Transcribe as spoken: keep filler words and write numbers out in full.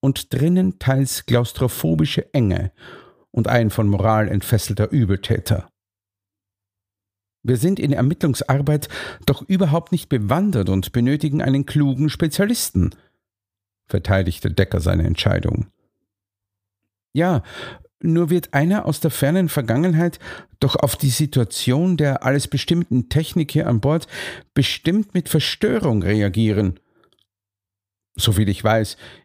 und drinnen teils klaustrophobische Enge und ein von Moral entfesselter Übeltäter. Wir sind in Ermittlungsarbeit doch überhaupt nicht bewandert und benötigen einen klugen Spezialisten, verteidigte Decker seine Entscheidung. Ja, nur wird einer aus der fernen Vergangenheit doch auf die Situation der alles bestimmten Technik hier an Bord bestimmt mit Verstörung reagieren. Soviel ich weiß,